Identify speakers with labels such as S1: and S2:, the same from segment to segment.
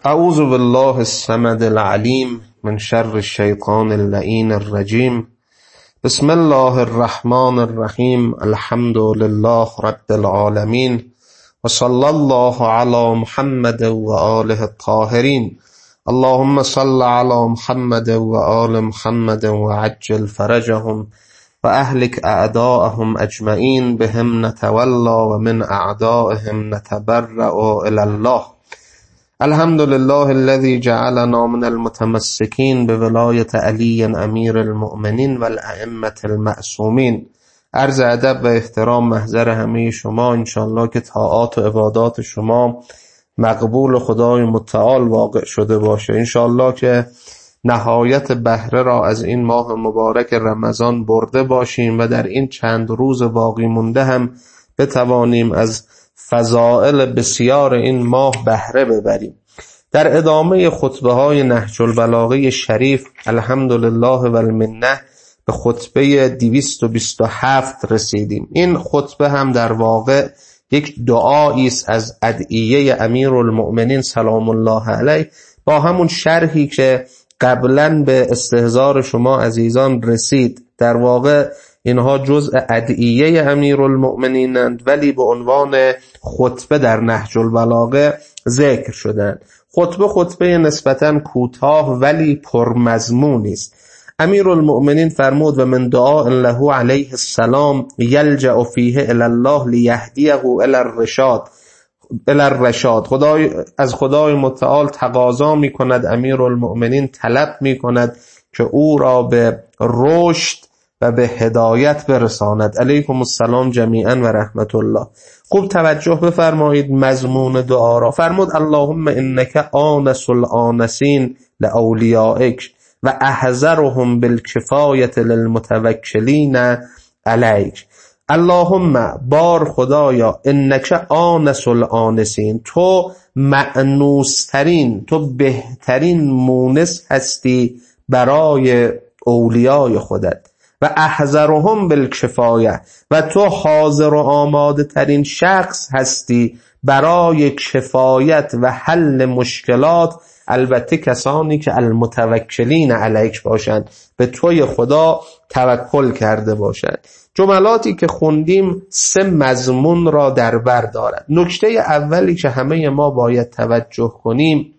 S1: اعوذ بالله الصمد العلیم من شر الشیطان اللعین الرجیم. بسم الله الرحمن الرحیم. الحمد لله رب العالمین و صلی الله علی محمد و آله الطاهرین. اللهم صل علی محمد و آل محمد و عجل فرجهم و اهلک اعداءهم اجمعین بهم نتولا و من اعدائهم نتبرأ الی الله. الحمد لله الذي جعلنا من المتمسكين بولایت علی امیر المؤمنین و الائمة المعصومین. عرض ادب و احترام محضر همه شما، انشاءالله که طاعات و عبادات شما مقبول خدای متعال واقع شده باشه. انشاءالله که نهایت بهره را از این ماه مبارک رمضان برده باشیم و در این چند روز باقی مونده هم بتوانیم از فضائل بسیار این ماه بهره ببریم. در ادامه خطبه های نهج البلاغه شریف الحمدلله و المنه به خطبه 227 رسیدیم. این خطبه هم در واقع یک دعایی است از ادعیه امیرالمؤمنین سلام الله علیه، با همون شرحی که قبلا به استحضار شما عزیزان رسید. در واقع اینها جزء ادعیه امیرالمؤمنینند ولی به عنوان خطبه در نهج البلاغه ذکر شدند. خطبه نسبتاً کوتاه ولی پرمضمونی است. امیرالمؤمنین فرمود و من دعاء له علیه السلام یلجأ فیه الی الله لیهدیه الی الرشاد. از خدای متعال تقاضا می کند، امیرالمؤمنین طلب می کند که او را به رشد و به هدایت برساند. علیکم السلام جمیعا و رحمت الله. خوب توجه بفرمایید مضمون دعا را. فرمود اللهم انک آنس الآنسین لاولیائک و احذرهم بالکفایة للمتوکلین علیک. اللهم بار خدایا انک آنس الآنسین، تو مأنوسترین، تو بهترین مونس هستی برای اولیای خودت، و احذرهم بالکفایه، و تو حاضر و آماده ترین شخص هستی برای کفایت و حل مشکلات، البته کسانی که المتوکلین علیک باشند، به توی خدا توکل کرده باشند. جملاتی که خوندیم 3 مضمون را در بر دارد. نکته اولی که همه ما باید توجه کنیم،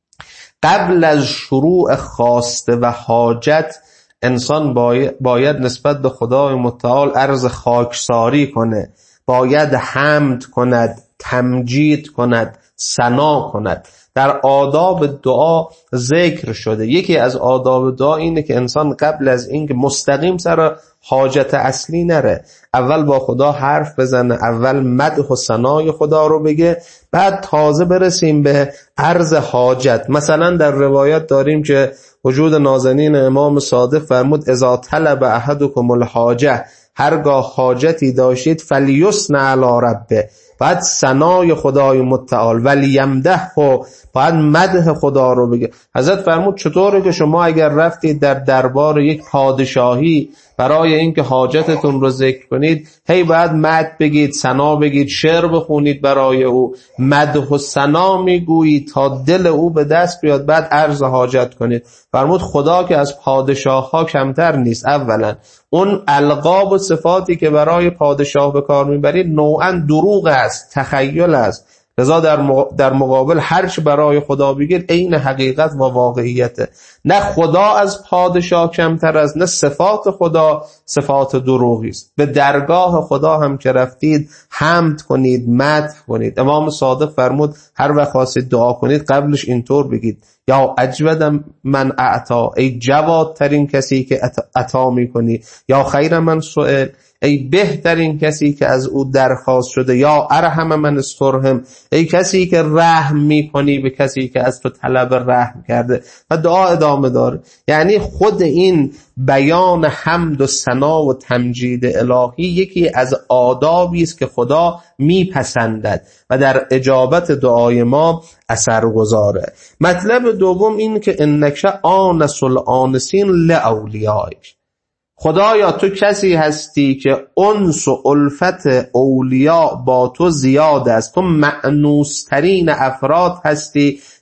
S1: قبل از شروع خواسته و حاجت انسان باید نسبت به خدای متعال عرض خاکساری کنه، باید حمد کند، تمجید کند، ثنا کند. در آداب دعا ذکر شده. یکی از آداب دعا اینه که انسان قبل از اینکه مستقیم سر حاجت اصلی نره، اول با خدا حرف بزنه، اول مدح و ثنای خدا رو بگه، بعد تازه برسیم به عرض حاجت. مثلا در روایت داریم که وجود نازنین امام صادق فرمود اذا طلب احدکم الحاجه، هرگاه حاجتی داشتید فلیثنی علی ربه، بعد ثنای خدای متعال، ولیمدح، و بعد مدح خدا رو بگه. حضرت فرمود چطوره که شما اگر رفتید در دربار یک پادشاهی برای اینکه حاجتتون رو ذکر کنید، هی بعد مدح بگید، ثنا بگید، شعر بخونید برای او، مدح و ثنا میگویید تا دل او به دست بیاد، بعد عرض حاجت کنید. فرمود خدا که از پادشاه ها کمتر نیست. اولا اون القاب و صفاتی که برای پادشاه به کار میبرید نوعا دروغ است، تخیل است، لذا در مقابل هرچه برای خدا بگید عین حقیقت و واقعیته. نه خدا از پادشاه کمتر است، نه صفات خدا صفات دروغی است. به درگاه خدا هم که رفتید حمد کنید، مدح کنید. امام صادق فرمود هر وقت خواستید دعا کنید قبلش اینطور بگید یا اجود من اعطا، ای جوادترین کسی که عطا میکنی، یا خیر من سئل، ای بهترین کسی که از او درخواست شده، یا ارحم من استرحم، ای کسی که رحم میکنی به کسی که از تو طلب رحم کرده. و دعا ادامه داره. یعنی خود این بیان حمد و ثنا و تمجید الهی یکی از آدابی است که خدا میپسندد و در اجابت دعای ما اثرگذاره. مطلب دوم این که انک آنس الآنسین لاولیائک، خدایا تو کسی هستی که انس و الفت اولیاء با تو زیاد است، تو مأنوسترین افراد هستی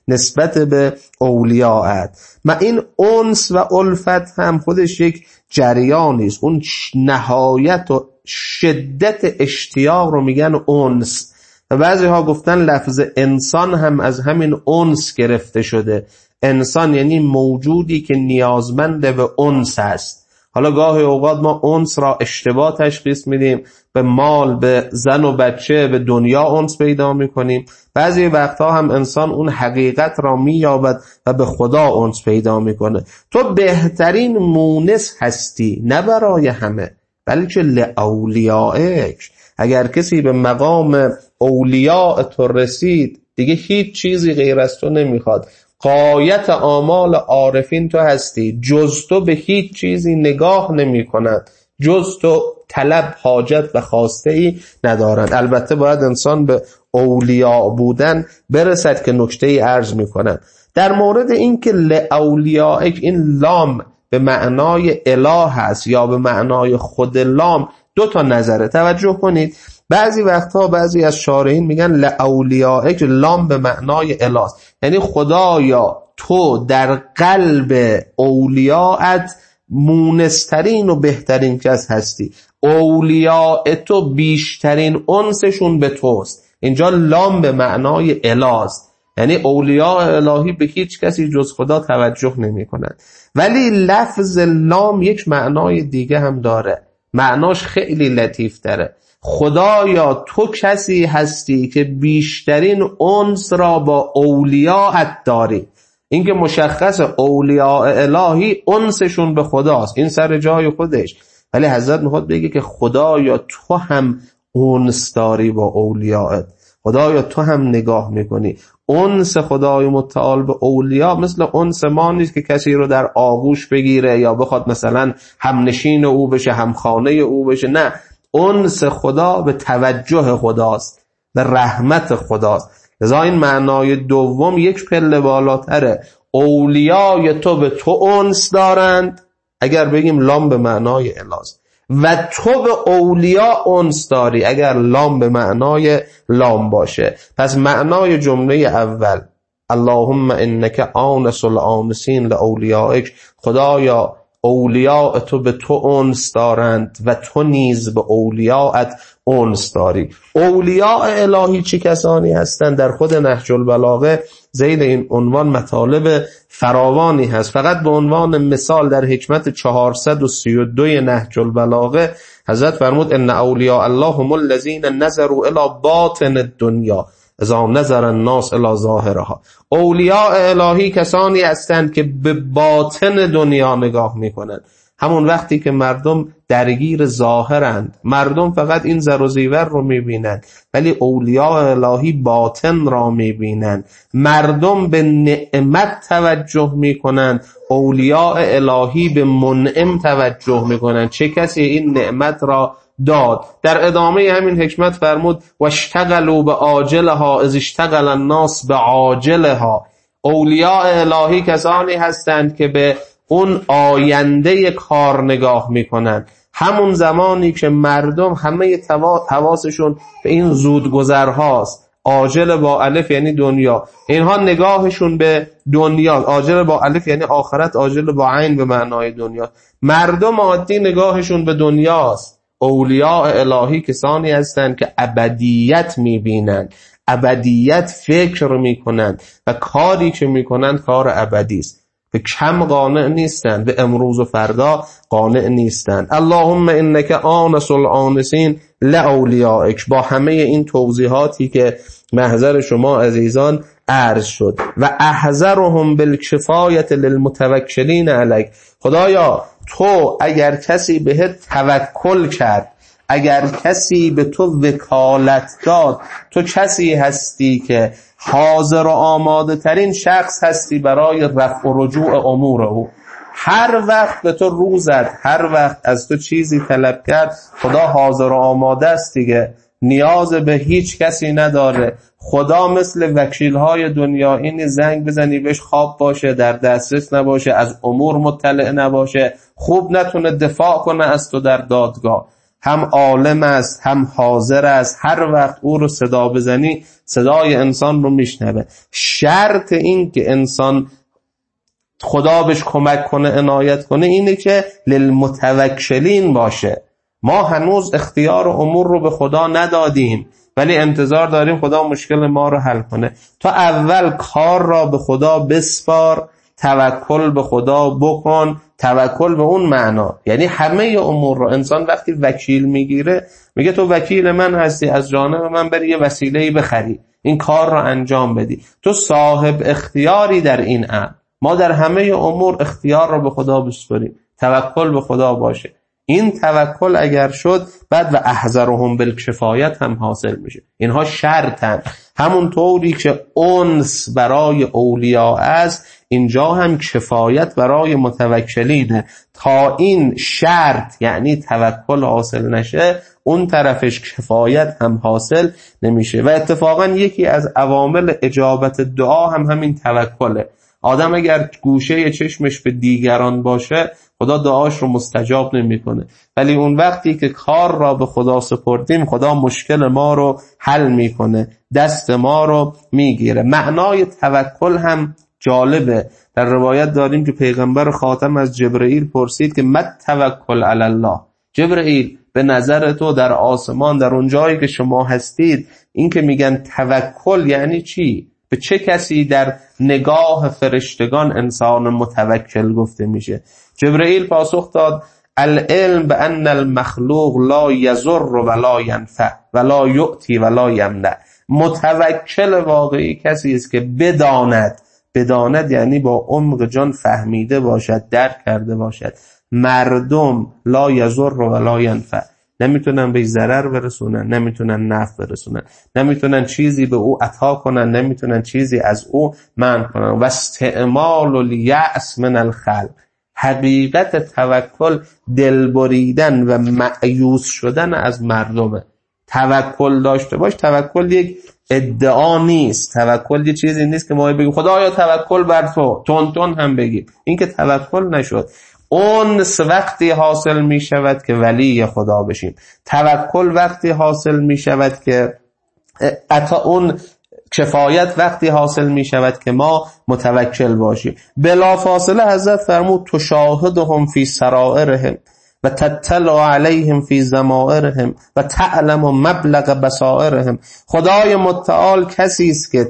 S1: نسبت به اولیاءت. این انس و الفت هم خودش یک جریانی است. اون نهایت و شدت اشتیاق رو میگن انس. و بعضی ها گفتن لفظ انسان هم از همین انس گرفته شده. انسان یعنی موجودی که نیازمند به انس است. حالا گاهی اوقات ما انس را اشتباه تشخیص میدیم، به مال، به زن و بچه، به دنیا انس پیدا میکنیم. بعضی وقتها هم انسان اون حقیقت را مییابد و به خدا انس پیدا میکنه. تو بهترین مونس هستی، نه برای همه بلکه لاولیائک. اگر کسی به مقام اولیاء تو رسید دیگه هیچ چیزی غیر از تو نمیخواد. غایت آمال عارفین تو هستی، جز تو به هیچ چیزی نگاه نمی کند، جز تو طلب، حاجت و خواسته ای ندارند. البته باید انسان به اولیاء بودن برسد که نکته ای عرض می کنند. در مورد این که لاولیائک، این لام به معنای اله هست یا به معنای خود لام، دو تا نظره. توجه کنید، بعضی وقتها بعضی از شارحین میگن لاولیائک لام به معنای اله است، یعنی خدایا تو در قلب اولیاءت مونسترین و بهترین کس هستی، اولیاء تو بیشترین انسشون به توست. اینجا لام به معنای اله است، یعنی اولیاء الهی به هیچ کسی جز خدا توجه نمی کنند. ولی لفظ لام یک معنای دیگه هم داره، معناش خیلی لطیف تره. خدایا تو کسی هستی که بیشترین انس را با اولیاءت داری. این که مشخص اولیاء الهی انسشون به خداست، این سر جای خودش، ولی حضرت میخواد بگه که خدایا تو هم انس داری با اولیاءت، خدایا تو هم نگاه میکنی. انس خدای متعال به اولیاء مثل انس ما نیست که کسی رو در آغوش بگیره یا بخواد مثلا همنشین او بشه، همخانه او بشه. نه، انس خدا به توجه خداست، به رحمت خداست. لذا این معنای دوم یک پله بالاتره. اولیای تو به تو انس دارند، اگر بگیم لام به معنای الاست، و تو به اولیاء انس داری اگر لام به معنای لام باشه. پس معنای جمله اول اللهم انک آنس الآنسین لاولیائک، خدایا اولیاء تو به تو انس دارند و تو نیز به اولیاءت انس داری. اولیاء الهی چه کسانی هستند؟ در خود نهج البلاغه ذیل این عنوان مطالب فراوانی هست. فقط به عنوان مثال در حکمت 432 نهج البلاغه حضرت فرمود ان اولیاء الله هم الذین نظروا الی باطن الدنیا اذا نظر الناس الی ظاهرها. اولیاء الهی کسانی هستند که به باطن دنیا نگاه میکنند. همون وقتی که مردم درگیر ظاهرند، مردم فقط این زر و زیور رو میبینند، ولی اولیاء الهی باطن را میبینند. مردم به نعمت توجه میکنند، اولیاء الهی به منعم توجه میکنند. چه کسی این نعمت را داد؟ در ادامه همین حکمت فرمود واشتغلوا بعاجلها اذ اشتغل الناس بعاجلها. اولیاء الهی کسانی هستند که به اون آینده کار نگاه میکنن، همون زمانی که مردم همه حواسشون به این زودگذرهاست. عاجل با الف یعنی دنیا، اینها نگاهشون به دنیا. عاجل با الف یعنی آخرت، عاجل با عین به معنای دنیا. مردم عادی نگاهشون به دنیاست. اولیاء الهی کسانی هستند که ابدیت میبینند، ابدیت فکر میکنند و کاری که میکنند کار ابدی است. به کم قانع نیستند، به امروز و فردا قانع نیستند. اللهم انک آنس الآنسین لاولیائک. با همه این توضیحاتی که محضر شما عزیزان عرض شد، و احذرهم بالکفایة للمتوکلین علیک. خدایا تو اگر کسی بهت توکل کرد، اگر کسی به تو وکالت داد، تو کسی هستی که حاضر و آماده ترین شخص هستی برای رفع و رجوع امور او. هر وقت به تو روزد، هر وقت از تو چیزی طلب کرد، خدا حاضر و آماده است دیگه، نیاز به هیچ کسی نداره. خدا مثل وکیل‌های دنیا این زنگ بزنی بهش خواب باشه، در دسترس نباشه، از امور مطلع نباشه، خوب نتونه دفاع کنه از تو در دادگاه. هم عالم است، هم حاضر است. هر وقت او رو صدا بزنی صدای انسان رو میشنوه. شرط این که انسان خدا بهش کمک کنه، عنایت کنه، اینه که للمتوکلین باشه. ما هنوز اختیار امور رو به خدا ندادیم، ولی انتظار داریم خدا مشکل ما رو حل کنه. تو اول کار را به خدا بسپار، توکل به خدا بکن. توکل به اون معنا یعنی همه امور رو انسان وقتی وکیل میگیره میگه تو وکیل من هستی، از جانب من بری یه وسیله‌ای بخری، این کار رو انجام بدی. تو صاحب اختیاری در این امر. ما در همه امور اختیار رو به خدا بسپاریم، توکل به خدا باشه. این توکل اگر شد بعد و احذرهم بالکفایت هم حاصل میشه. اینها شرطن. همون طوری که انس برای اولیاء است، اینجا هم کفایت برای متوکلینه. تا این شرط یعنی توکل حاصل نشه، اون طرفش کفایت هم حاصل نمیشه. و اتفاقا یکی از عوامل اجابت دعا هم همین توکله. آدم اگر گوشه چشمش به دیگران باشه، خدا دعاش رو مستجاب نمیکنه. ولی اون وقتی که کار را به خدا سپردیم، خدا مشکل ما رو حل میکنه، دست ما رو میگیره. معنای توکل هم جالبه. در روایت داریم که پیغمبر خاتم از جبرئیل پرسید که مت توکل علی الله. جبرئیل به نظر تو در آسمان، در اون جایی که شما هستید، این که میگن توکل یعنی چی؟ به چه کسی در نگاه فرشتگان انسان متوکل گفته میشه؟ جبرئیل پاسخ داد العلم بان المخلوق لا یضر ولا ینفع ولا یعطی ولا یمنع. متوکل واقعی کسی است که بداند یعنی با عمق جان فهمیده باشد، درک کرده باشد مردم لا یضر ولا ینفع، نمیتونن به ضرر برسونن، نمیتونن نفع برسونن، نمیتونن چیزی به او عطا کنن، نمیتونن چیزی از او منع کنن. و استعمال الیأس من الخلق. حقیقت توکل دل بریدن و مایوس شدن از مردمه. توکل داشته باش. توکل یک ادعا نیست. توکل یه چیزی نیست که ما بگیم خدایا توکل بر تو، تون هم بگیم. این که توکل نشد. انس وقتی حاصل می شود که ولی خدا بشیم. توکل وقتی حاصل می شود که اون کفایت وقتی حاصل می شود که ما متوکل باشیم. بلافاصله حضرت فرمود تشاهدهم فی سرائرهم و تطلع علیهم فی ضمائرهم و تعلم مبلغ بصائرهم. خدای متعال کسی است که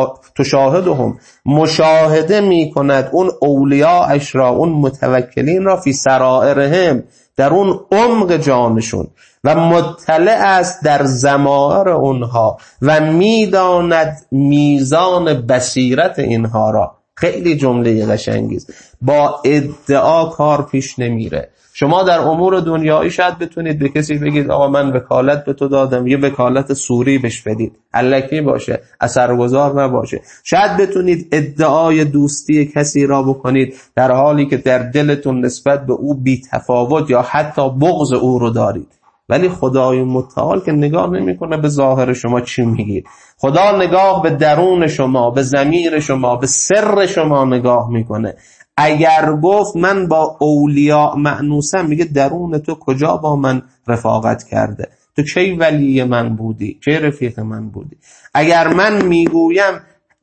S1: تشاهدهم مشاهده می کند اون اولیاءش را، اون متوکلین را، فی سرائرهم در اون عمق جانشون، و مطلع است در ضمائر اونها و میداند میزان بصیرت اینها را. خیلی جمله قشنگی است. با ادعا کار پیش نمیره. شما در امور دنیایی شاید بتونید به کسی بگید آقا من وکالت به تو دادم، یه وکالت سوری بهش بدید، الکی باشه، اثرگذار نباشه. شاید بتونید ادعای دوستی کسی را بکنید در حالی که در دلتون نسبت به او بی تفاوت یا حتی بغض او رو دارید. ولی خدای متعال که نگاه نمیکنه به ظاهر شما چی میگید. خدا نگاه به درون شما، به ضمیر شما، به سر شما نگاه میکنه. اگر گفت من با اولیاء مأنوسم، میگه درون تو کجا با من رفاقت کرده؟ تو کی ولی من بودی؟ کی رفیق من بودی؟ اگر من میگویم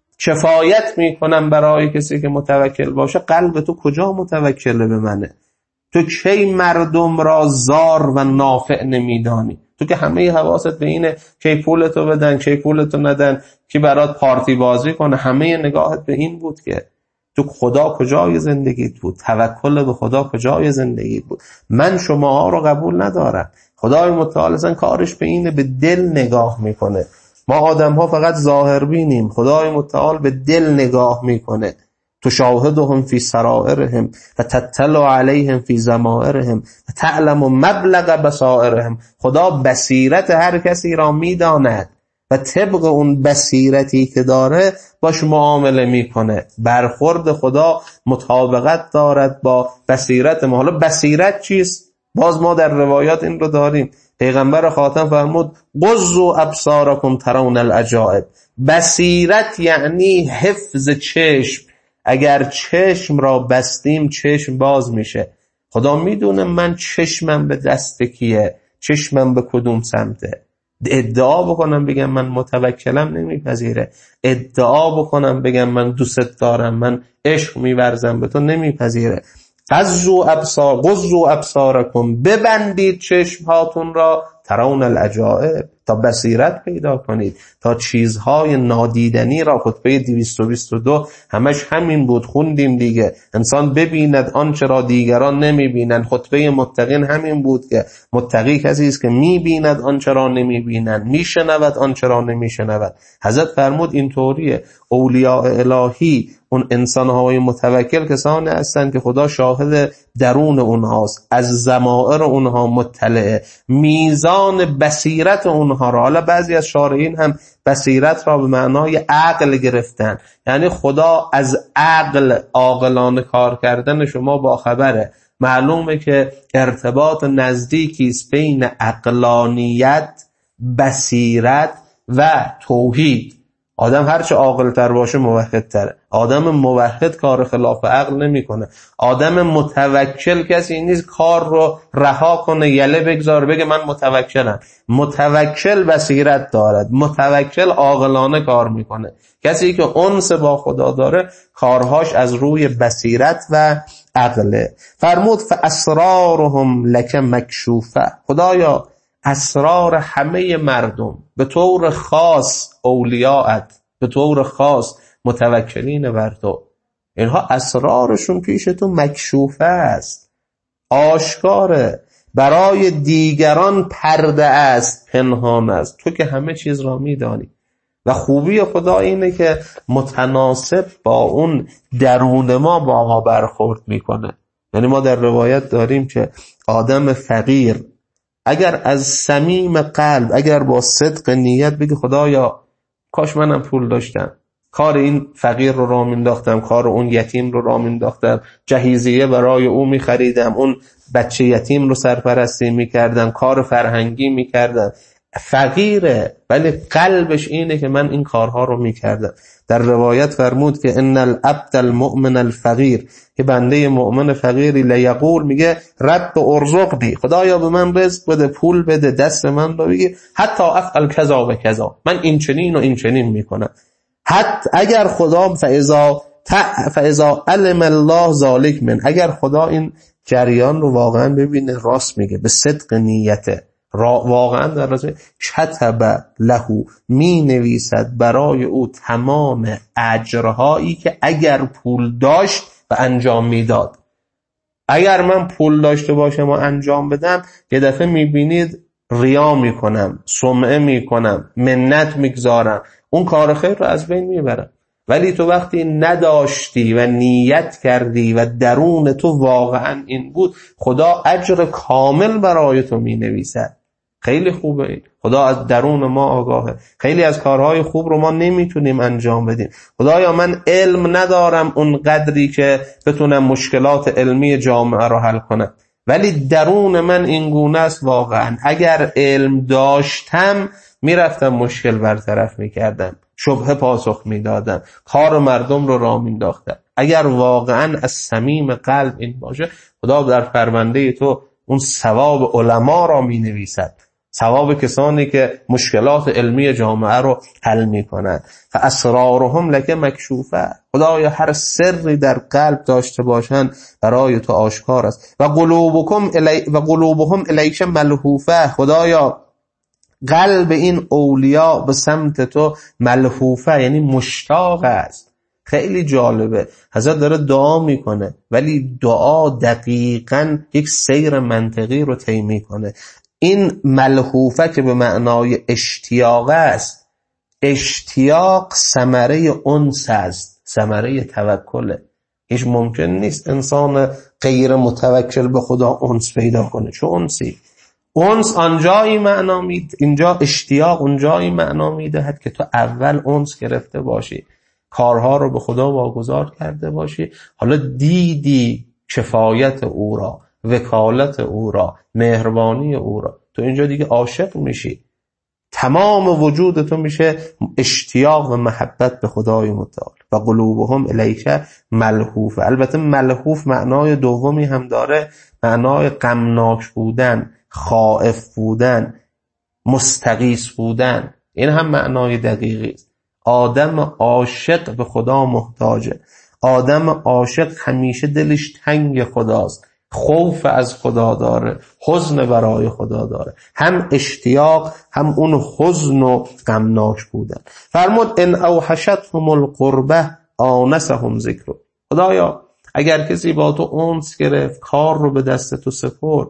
S1: کفایت میکنم برای کسی که متوکل باشه، قلب تو کجا متوکل به منه؟ تو کی مردم را زار و نافع نمیدانی؟ تو که همه حواست به اینه کی پولتو بدن، کی پولتو ندن، کی برات پارتی بازی کنه، همه نگاهت به این بود. که تو خدا کجای زندگیت بود؟ توکل به خدا کجای زندگیت بود؟ من شماها رو قبول ندارم. خدای متعال اصلا کارش به اینه، به دل نگاه میکنه. ما آدم ها فقط ظاهر بینیم، خدای متعال به دل نگاه میکنه. تشاهدهم فی سرائرهم و تطلع علیهم فی ضمائرهم و تعلم مبلغ بصائرهم. خدا بصیرت هر کسی را میداند و طبق اون بصیرتی که داره باش معامله میکنه. برخورد خدا مطابقت دارد با بصیرت ما. حالا بصیرت چیست؟ باز ما در روایات این رو داریم. پیغمبر خاتم فرمود غضوا ابصارکم ترون العجائب. بصیرت یعنی حفظ چشم. اگر چشم را بستیم چشم باز میشه. خدا میدونه من چشمم به دست کیه، چشمم به کدوم سمته. ادعا بکنم بگم من متوکلم نمیپذیره. ادعا بکنم بگم من دوست دارم، من عشق میورزم به تو، نمیپذیره. غضوا ابصارکم، ببندید چشم هاتون را، ترون العجائب، تا بصیرت پیدا کنید، تا چیزهای نادیدنی را. خطبه 222 همش همین بود، خوندیم دیگه. انسان ببیند آنچه را دیگران نمیبینند. خطبه متقین همین بود که متقی کسی است که میبیند آنچه را نمیبینند، میشنود آنچه را نمیشنود. حضرت فرمود اینطوریه. اولیاء الهی، اون انسان‌های متوکل کسانی هستند که خدا شاهد درون اونهاست، از ضمائر اونها مطلعه، میزان بصیرت اونها را. حالا بعضی از شارحین هم بصیرت را به معنای عقل گرفتن، یعنی خدا از عاقلانه کار کردن شما با خبره. معلومه که ارتباط نزدیکی است بین عقلانیت، بصیرت و توحید. آدم هرچه عاقل‌تر باشه موحدتره. آدم موحد کار خلاف عقل نمیکنه. آدم متوکل کسی نیست کار رو رها کنه، یله بگذار بگه من متوکلم. متوکل بصیرت دارد، متوکل عاقلانه کار میکنه. کسی که انس با خدا داره کارهاش از روی بصیرت و عقله. فرمود فاسرارهم لک مکشوفه، خدایا اسرار همه مردم، به طور خاص اولیاءت، به طور خاص متوکلین بر تو، اینها اسرارشون پیش تو مکشوفه است، آشکاره، برای دیگران پرده است، پنهان است، تو که همه چیز را میدانی. و خوبی خدا اینه که متناسب با اون درون ما با ما برخورد میکنه. یعنی ما در روایت داریم که آدم فقیر اگر از صمیم قلب، اگر با صدق نیت بگه خدایا کاش منم پول داشتم، کار این فقیر رو راه مینداختم، کار اون یتیم رو راه مینداختم، جهیزیه برای او میخریدم، اون بچه یتیم رو سرپرستی میکردم، کار فرهنگی میکردم. فقیره ولی قلبش اینه که من این کارها رو میکردم. در روایت فرمود که ان العبد المؤمن الفقیر، که بنده مؤمن فقیری لیقول، میگه رب ارزقنی، خدایا به من رزق بده، پول بده، دست من رو بگیر، حتی افعل کذا و کذا، من این چنین و این چنین میکنم. حتی اگر خدا فاذا علم الله ذلک من، اگر خدا این جریان رو واقعا ببینه راست میگه، به صدق نیته، واقعا در رازه کتب له، می نویسد برای او تمام اجرهایی که اگر پول داشت و انجام میداد. اگر من پول داشته باشم و انجام بدم، یه دفعه میبینید ریا میکنم، سمعه میکنم، منت میگذارم، اون کار خیر رو از بین میبرم. ولی تو وقتی نداشتی و نیت کردی و درون تو واقعا این بود، خدا اجر کامل برای تو می نویسد. خیلی خوبه این. خدا از درون ما آگاهه. خیلی از کارهای خوب رو ما نمیتونیم انجام بدیم. خدایا من علم ندارم اون قدری که بتونم مشکلات علمی جامعه رو حل کنم، ولی درون من این گونه است واقعا. اگر علم داشتم میرفتم مشکل برطرف میکردم، شبهه پاسخ میدادم، کار مردم رو راه مینداختم. اگر واقعا از صمیم قلب این باشه، خدا در پرونده تو اون ثواب علما را می نویسد، ثواب کسانی که مشکلات علمی جامعه رو حل می کنند. فاسرارهم لک مکشوفه، خدایا هر سری در قلب داشته باشند برای تو آشکار است. و قلوبهم الیک ملهوفه، خدایا قلب این اولیاء به سمت تو ملهوفه، یعنی مشتاق است. خیلی جالبه، حضرت داره دعا میکنه ولی دعا دقیقاً یک سیر منطقی رو طی میکنه. این ملهوفه که به معنای اشتیاق است، اشتیاق ثمره انس است، ثمره توکله. هیچ ممکن نیست انسان غیر متوکل به خدا انس پیدا کنه. چه انسی؟ انس آنجایی معنا میده، اینجا اشتیاق اونجایی معنا میدهد که تو اول انس گرفته باشی، کارها رو به خدا واگذار کرده باشی، حالا دیدی کفایت او را، وکالت او را، مهربانی او را، تو اینجا دیگه عاشق میشی، تمام وجود تو میشه اشتیاق و محبت به خدای متعال. و قلوبهم الیک ملهوفه. البته ملهوف معنای دومی هم داره، معنای غمناک بودن، خائف بودن، مستغیث بودن. این هم معنای دقیقی است. آدم عاشق به خدا محتاجه. آدم عاشق همیشه دلش تنگ خداست، خوف از خدا داره، حزن برای خدا داره، هم اشتیاق هم اون حزن و غمناک بودن. فرمود ان اوحشتهم القربه آنسهم ذکر. خدایا اگر کسی با تو انس گرفت، کار رو به دست تو سپرد،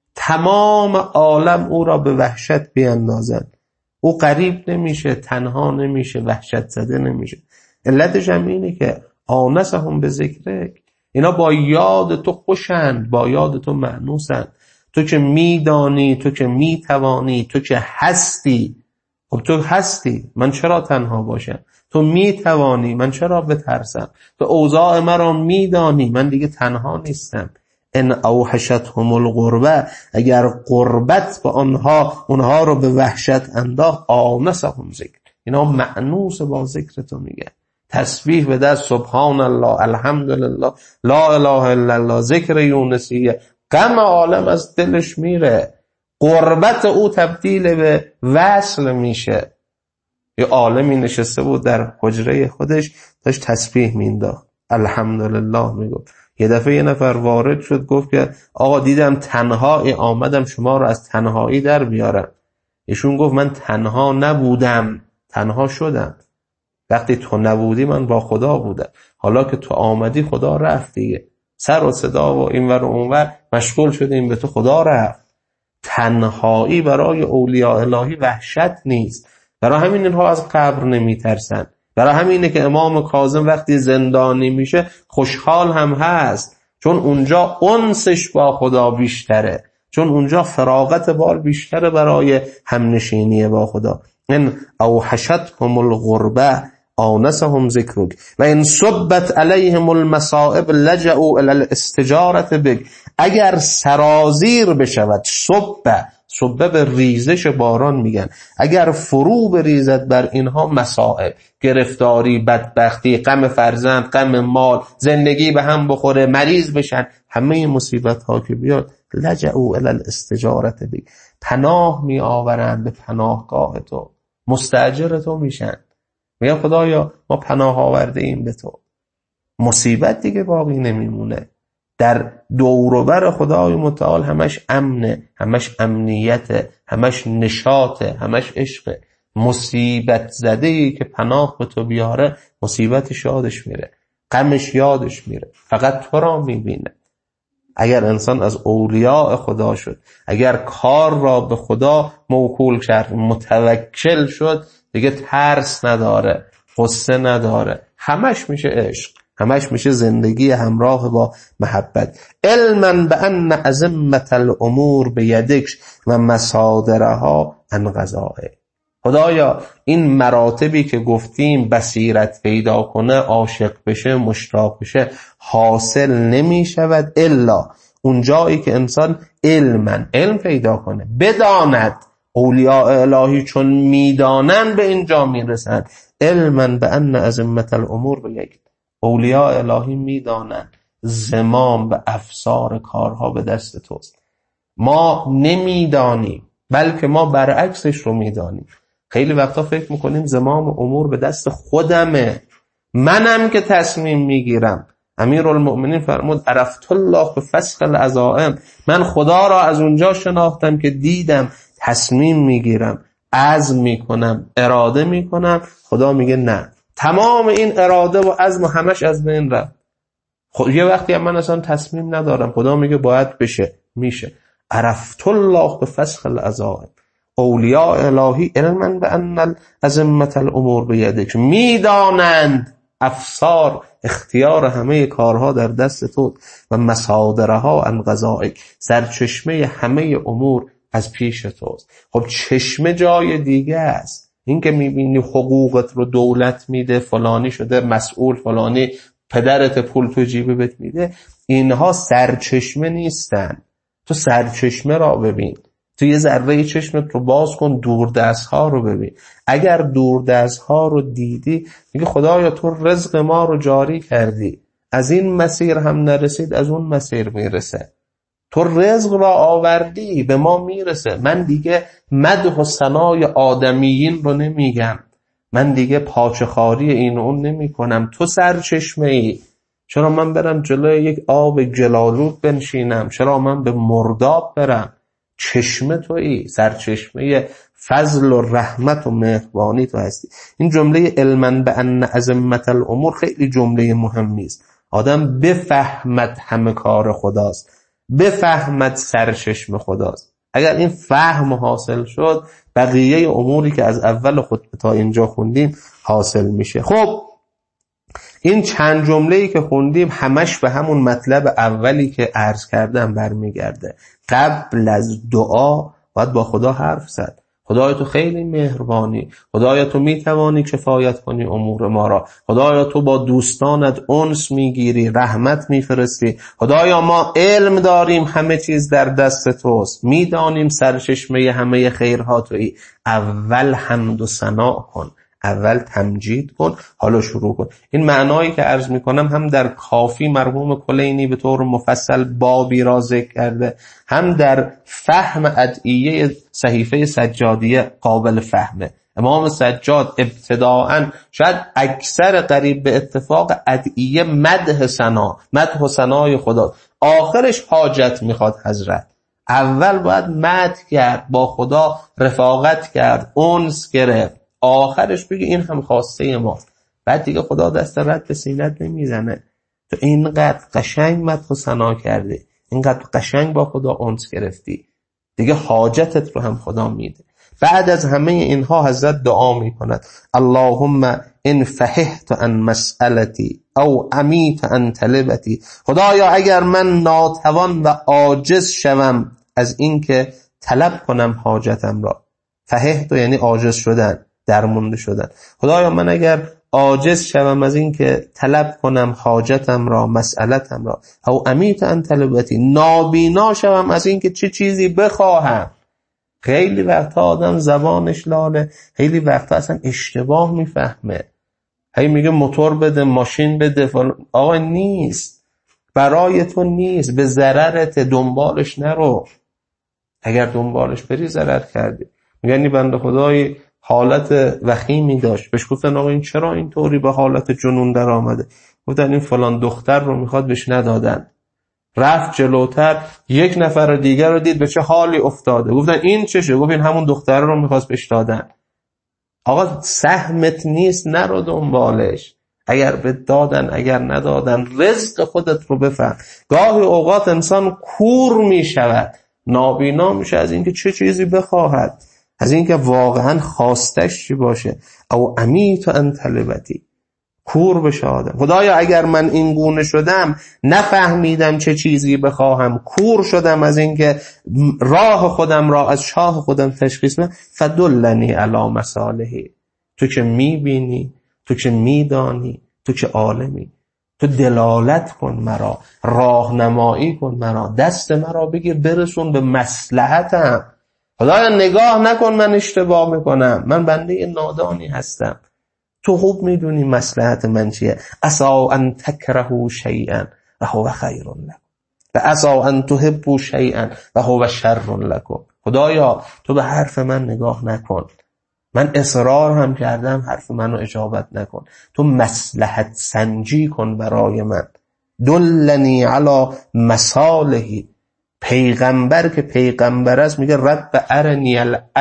S1: تمام عالم او را به وحشت بیندازن، او غریب نمیشه، تنها نمیشه، وحشت زده نمیشه. علتش هم اینه که آنسهم به ذکرک، اینا با یاد تو خوشند، با یاد تو مأنوسند. تو که میدانی، تو که میتوانی، تو که هستی. خب تو هستی، من چرا تنها باشم؟ تو میتوانی، من چرا بترسم؟ تو اوضاع مرا میدانی، من دیگه تنها نیستم. ان اوحشتهم القربه، اگر قربت با اونها رو به وحشت انداخت، آنسهم ذکر، اینا مأنوس با ذکر تو میگن. تسبیح به دست، سبحان الله، الحمدلله، لا اله الا الله، ذکر یونسیه، غم عالم از دلش میره، قربت او تبدیل به وصل میشه. یه عالمی نشسته بود در حجره خودش، داشت تسبیح مینداخت، الحمدلله میگفت. یه دفعه یه نفر وارد شد، گفت که آقا دیدم تنهایی، آمدم شما رو از تنهایی در بیارم. ایشون گفت من تنها نبودم، تنها شدم. وقتی تو نبودی من با خدا بودم، حالا که تو آمدی خدا رفت دیگه. سر و صدا و اینور و اونور مشغول شدیم به تو، خدا رفت. تنهایی برای اولیاء الهی وحشت نیست. برای همین اینها از قبر نمیترسن. برای همینه که امام کاظم وقتی زندانی میشه خوشحال هم هست، چون اونجا انسش با خدا بیشتره، چون اونجا فراغت بال بیشتره برای همنشینی با خدا. ان اوحشتهم الغربه آنسهم ذکرک و ان صبت علیهم المصائب لجؤوا الی الاستجاره بک. اگر سرازیر بشود، صبه به ریزش باران میگن، اگر فرو بریزد بر اینها مصائب، گرفتاری، بدبختی، غم فرزند، غم مال، زندگی به هم بخوره، مریض بشن، همه مصیبت ها که بیاد، لجؤوا الی الاستجاره بک، پناه می آورند به پناهگاه تو، مستاجر تو میشن، میگن خدایا ما پناه آورده ایم به تو. مصیبت دیگه باقی نمیمونه. در دور و بر خدای متعال همش امنه، همش امنیته، همش نشاطه، همش عشقه. مصیبت زده‌ای که پناه به تو بیاره، مصیبتش یادش میره، غمش یادش میره، فقط تو را میبینه. اگر انسان از اولیاء خدا شد، اگر کار را به خدا موکول کرد، متوکل شد، دیگه ترس نداره، غصه نداره، همش میشه عشق، همش میشه زندگی همراه با محبت. علما بان ازمة الامور بیدک و مصادرها عن قضائک. خدایا این مراتبی که گفتیم، بصیرت پیدا کنه، عاشق بشه، مشتاق بشه، حاصل نمی شود الا اون جایی که انسان علم پیدا کنه، بداند. اولیاء الهی چون میدانن به اینجا میرسن. علما بان ازمة الامور بیدک. اولیاء الهی میدانن زمام و افسار کارها به دست توست. ما نمیدانیم، بلکه ما برعکسش رو میدانیم. خیلی وقتا فکر میکنیم زمام امور به دست خودمه، منم که تصمیم میگیرم. امیرالمؤمنین فرمود عرفت الله به فسخ العزائم، من خدا را از اونجا شناختم که دیدم تصمیم میگیرم، عزم میکنم، اراده میکنم. خدا میگه نه، تمام این اراده و عزم و همش از بین رفت. یه وقتی هم من اصلا تصمیم ندارم، خدا میگه باید بشه، میشه. عرفت الله به فسخ العزائم. اولیاء الهی علما بان ازمة الامور بیدک، میدانند افسار، اختیار همه کارها در دست تو، و مصادرها عن قضائک، سرچشمه همه امور از پیش توست. خب چشمه جای دیگه است. این که میبینی حقوقت رو دولت میده، فلانی شده مسئول، فلانی پدرت پول تو جیبه بهت میده، اینها سرچشمه نیستن. تو سرچشمه را ببین، تو یه ذره چشمت رو باز کن، دوردست ها رو ببین. اگر دوردست ها رو دیدی، میگه خدایا تو رزق ما رو جاری کردی، از این مسیر هم نرسید، از اون مسیر میرسه. تو رزق را آوردی، به ما میرسه. من دیگه مدح و ثنای آدمیین رو نمیگم، من دیگه پاچه‌خواری این و اون نمی کنم. تو سرچشمه ای. چرا من برم جلوی یک آب جلالود بنشینم؟ چرا من به مرداب برم؟ چشمه تویی، سرچشمه فضل و رحمت و مهربانی تو هستی. این جمله علما بأن عظمت الامور خیلی جمله مهمی است. آدم بفهمد همه کار خداست، بفهمد سرچشمه خداست. اگر این فهم حاصل شد، بقیه اموری که از اول خطبه تا اینجا خوندیم حاصل میشه. خب این چند جمله‌ای که خوندیم همش به همون مطلب اولی که عرض کردم برمیگرده. قبل از دعا باید با خدا حرف زد. خدایا تو خیلی مهربانی، خدایا تو میتوانی کفایت کنی امور ما را، خدایا تو با دوستانت انس میگیری، رحمت میفرستی، خدایا ما علم داریم همه چیز در دست توست، میدانیم سرچشمه همه خیرها تویی. اول حمد و ثنا کن، اول تمجید کن، حالا شروع کن. این معنایی که عرض میکنم هم در کافی مرحوم کلینی به طور مفصل بابی را ذکر کرده، هم در فهم ادعیه صحیفه سجادیه قابل فهمه. امام سجاد ابتداءً شاید اکثر قریب به اتفاق ادعیه مدح و ثنای خدا، آخرش حاجت میخواد حضرت. اول باید مدح کرد، با خدا رفاقت کرد، انس گرفت، آخرش بگی این هم خواسته ماست. بعد دیگه خدا دست رد به سینت نمیزنه. تو اینقدر قشنگ مدح و ثنا کردی، اینقدر قشنگ با خدا انس گرفتی، دیگه حاجتت رو هم خدا میده. بعد از همه اینها حضرت دعا میکند اللهم ان فهحت عن مسئلتی او عمیت عن طلبتی. خدایا اگر من ناتوان و عاجز شوم از این که طلب کنم حاجتم را، فهحت یعنی عاجز شدن، درمونده شدن. خدایا من اگر عاجز شوم از این که طلب کنم حاجتم را، مسئلتم را، او عمیت عن طلبتی، نابینا شوم از این که چه چیزی بخواهم. خیلی وقتا آدم زبانش لاله، خیلی وقتا اصلا اشتباه میفهمه، هی میگه موتور بده، ماشین بده، آقا نیست، برای تو نیست، به ضررت، دنبالش نرو. اگر دنبالش بری ضرر کردی. میگنی بنده خدای حالت وخیمی داشت، بهش گفتن آقا این چرا اینطوری به حالت جنون در آمده؟ گفتن این فلان دختر رو میخواد، بهش ندادن. رفت جلوتر، یک نفر دیگر رو دید به چه حالی افتاده، گفتن این چشه؟ گفت این همون دختر رو میخواست، بهش دادن. آقا سهمت نیست، نرو دنبالش. اگر به دادن، اگر ندادن، رزق خودت رو بفهم. گاهی اوقات انسان کور میشود، نابینا میشه از اینکه چه چیزی بخواهد، از اینکه واقعا خواستش چی باشه. او عمیت عن طلبتی، کور بشه آدم. خدایا اگر من این گونه شدم، نفهمیدم چه چیزی بخواهم، کور شدم از اینکه راه خودم را از شاه خودم تشخیص بدم، فدلنی علی مصالحی. تو که میبینی، تو که میدانی، تو که عالمی، تو دلالت کن مرا، راهنمایی کن مرا، دست مرا بگیر برسون به مصلحتم. خدایا نگاه نکن من اشتباه میکنم، من بنده نادانی هستم، تو خوب میدونی مصلحت من چیه. عسا ان تکرهوا شیئا و هو خیر لکم و عسا ان تحبوا شیئا و هو شر لکم. خدایا تو به حرف من نگاه نکن، من اصرار هم کردم حرف منو اجابت نکن، تو مصلحت سنجی کن برای من. دلنی علی مصالحی. پیغمبر که پیغمبر است میگه رب ارنی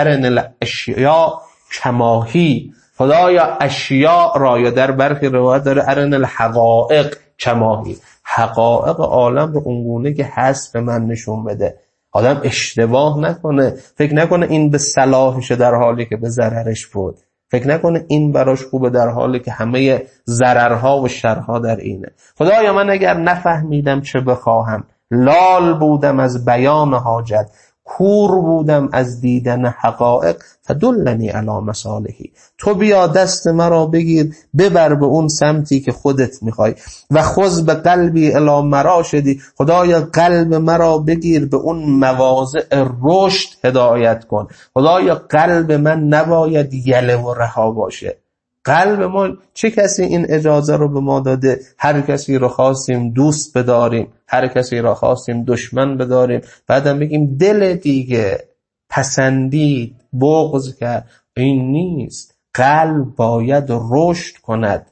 S1: الاشیاء کماهی. خدایا اشیاء را، یا در برخی روایت داره ارن الحقائق کماهی، حقائق عالم رو اونگونه که هست به من نشون بده. آدم اشتباه نکنه، فکر نکنه این به صلاحشه در حالی که به ضررش بود، فکر نکنه این براش خوبه در حالی که همه ضررها و شرها در اینه. خدایا من اگر نفهمیدم چه بخواهم، لال بودم از بیان حاجت، کور بودم از دیدن حقائق، فدلنی علی مصالحی. تو بیا دست مرا بگیر، ببر به اون سمتی که خودت میخوای. و خذ به قلبی الی مراشدی. خدایا قلب مرا بگیر، به اون مواضع رشد هدایت کن. خدایا قلب من نباید یله و رها باشه، قلب ما، چه کسی این اجازه رو به ما داده هر کسی رو خواستیم دوست بداریم، هر کسی رو خواستیم دشمن بداریم، بعدم بگیم دل دیگه پسندید بغض کرد؟ این نیست. قلب باید رشد کند،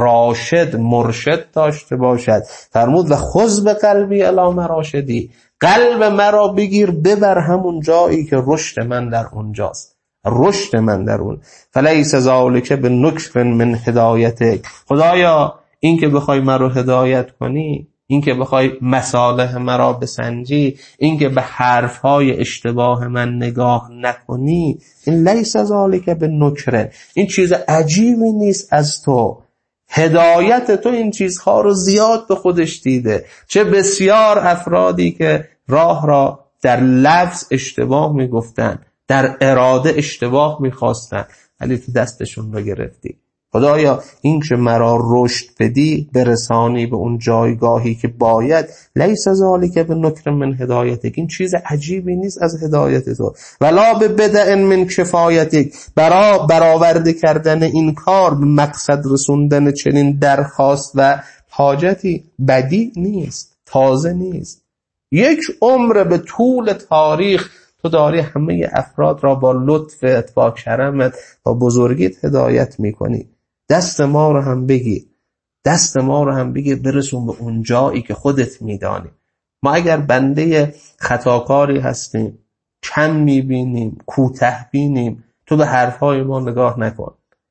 S1: راشد مرشد داشته باشد. فرمود و خذ به قلبی الی مراشدی، قلب مرا بگیر ببر همون جایی که رشد من در اونجاست، رشد من در اون. فلیس ذالک بنکر من هدایتک، خدایا این که بخوای مرا هدایت کنی، این که بخوای مصالح مرا بسنجی، این که به حرفهای اشتباه من نگاه نکنی، این لیس ذالک بنکر، این چیز عجیبی نیست از تو. هدایت تو این چیزها رو زیاد به خودش دیده. چه بسیار افرادی که راه را در لفظ اشتباه میگفتن، در اراده اشتباه میخواستن، ولی تو دستشون رو گرفتی. خدایا این که مرا رشد بدی، برسانی به اون جایگاهی که باید، لیس ذالک بنکر من هدایتک، این چیز عجیبی نیست از هدایت تو. ولا ببدع من کفایتک، برآورده کردن این کار، به مقصد رسوندن چنین درخواست و حاجتی بدی نیست، تازه نیست. یک عمر به طول تاریخ تو داری همه افراد را با لطفت، با کرمت، با بزرگیت هدایت میکنی. دست ما رو هم بگیر، دست ما رو هم بگیر، برسون به اون جایی که خودت میدانی. ما اگر بنده خطاکاری هستیم، کم میبینیم، کوته بینیم، تو به حرفهای ما نگاه نکن،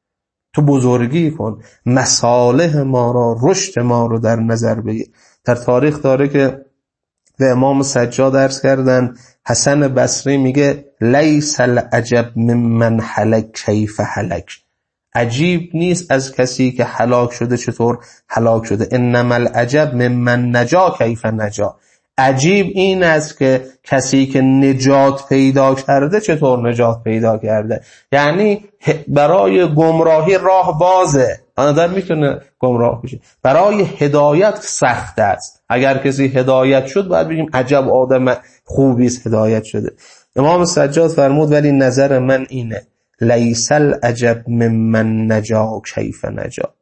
S1: تو بزرگی کن، مصالح ما را، رشد ما رو در نظر بگیر. در تاریخ داره که به امام سجاد عرض کردن، حسن بصری میگه لیس العجب ممن هلک کیف هلک، عجیب نیست از کسی که هلاک شده چطور هلاک شده، انما العجب ممن نجا کیف نجا، عجیب این است که کسی که نجات پیدا کرده چطور نجات پیدا کرده. یعنی برای گمراهی راه بازه، آدم میتونه گمراه بشه، برای هدایت سخت است. اگر کسی هدایت شد باید بگیم عجب آدم خوبی است هدایت شده. امام سجاد فرمود ولی نظر من اینه، لیس العجب ممن نجا کیف نجا،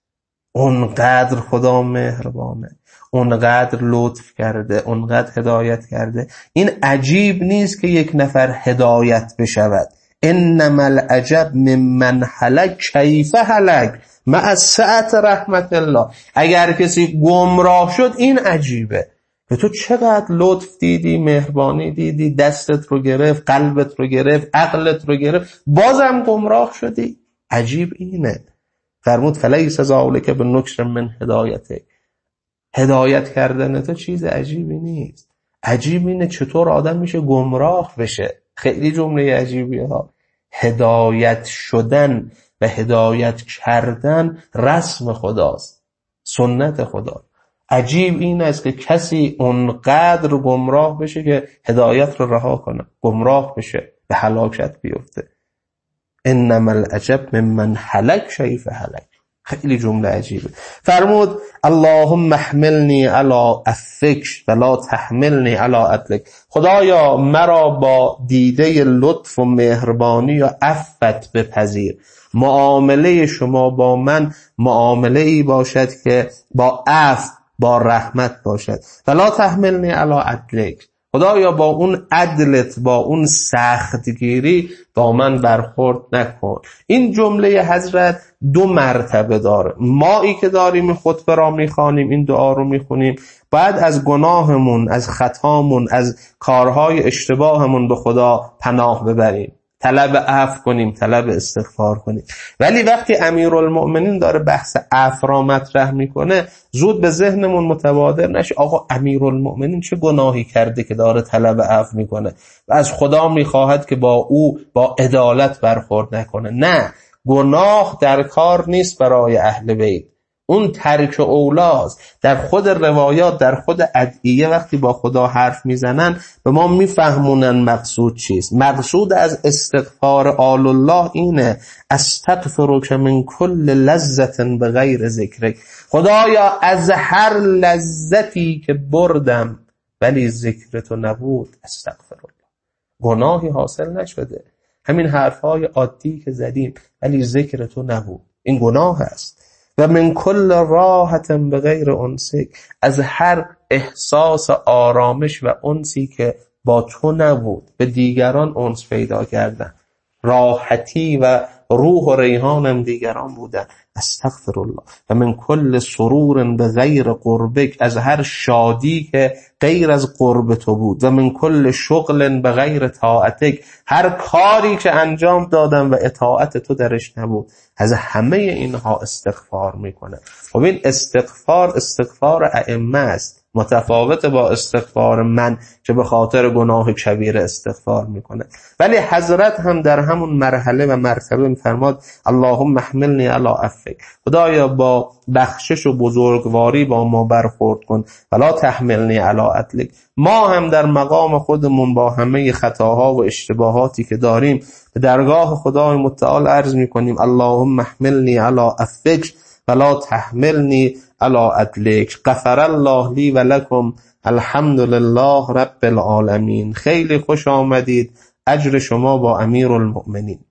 S1: اونقدر خدا مهربانه، اونقدر لطف کرده، اونقدر هدایت کرده، این عجیب نیست که یک نفر هدایت بشود. انما العجب ممن هلک کیف هلک مع سعة رحمت الله، اگر کسی گمراه شد این عجیبه که تو چقدر لطف دیدی، مهربانی دیدی، دستت رو گرفت، قلبت رو گرفت، عقلت رو گرفت، بازم گمراه شدی. عجیب اینه. فرمود فلیس ذالک بنکر من هدایتک، هدایت کردن تو چیز عجیبی نیست. عجیب اینه چطور آدم میشه گمراه بشه. خیلی جمله عجیبیه ها. هدایت شدن و هدایت کردن رسم خداست، سنت خدا. عجیب این است که کسی اونقدر گمراه بشه که هدایت رو رها کنه، گمراه بشه، به هلاکت بیفته. انما العجب ممن هلک کیف هلک، خیلی جمله عجیبه. فرمود اللهم احملنی علی عفوک ولا تحملنی علی عدلک، خدایا مرا با دیده لطف و مهربانی و عفوت بپذیر. معامله شما با من معامله ای باشد که با عفو، با رحمت باشد. ولا تحملنی علی عدلک، خدایا با اون عدلت، با اون سختگیری با من برخورد نکن. این جمله حضرت دو مرتبه داره. مایی که داریم خطبه را میخوانیم، این دعا رو میخونیم، باید از گناهمون، از خطامون، از کارهای اشتباهمون به خدا پناه ببریم، طلب عفو کنیم، طلب استغفار کنیم. ولی وقتی امیرالمؤمنین داره بحث عفو را مطرح میکنه، زود به ذهنمون متبادر نشه آقا امیرالمؤمنین چه گناهی کرده که داره طلب عفو میکنه و از خدا میخواهد که با او با عدالت برخورد نکنه. نه، گناه در کار نیست برای اهل بیت، اون ترک اولاست. در خود روایات، در خود ادعیه وقتی با خدا حرف میزنن به ما میفهمونن مقصود چیست. مقصود از استغفار آل الله اینه استغفرک من کل لذت بغیر ذکرک، خدایا از هر لذتی که بردم ولی ذکر تو نبود استغفر الله، گناهی حاصل نشده، همین حرفهای عادی که زدیم ولی ذکر تو نبود. این گناه است. و من کل راحت بغیر انسک، از هر احساس آرامش و انسی که با تو نبود به دیگران انس پیدا کردن، راحتی و روح و ریحانم دیگران بودن. استغفر الله. و من کل سرور بغیر قربک، از هر شادی که غیر از قرب تو بود. و من کل شغل بغیر طاعتک، هر کاری که انجام دادم و اطاعت تو درش نبود. از همه اینها استغفار میکنه. خب این استغفار ائمه است، متفاوت با استغفار من که به خاطر گناه کبیره استغفار میکنه. ولی حضرت هم در همون مرحله و مرتبه میفرماد اللهم احملنی علی عفوک، خدایا با بخشش و بزرگواری با ما برخورد کن، ولا تحملنی علی عدلک. ما هم در مقام خودمون با همه خطاها و اشتباهاتی که داریم به درگاه خدای متعال عرض میکنیم اللهم احملنی علی عفوک ولا تحملنی علی عدلک. غفر الله لی و لکم، الحمد لله رب العالمین. خیلی خوش آمدید. اجر شما با امیرالمؤمنین.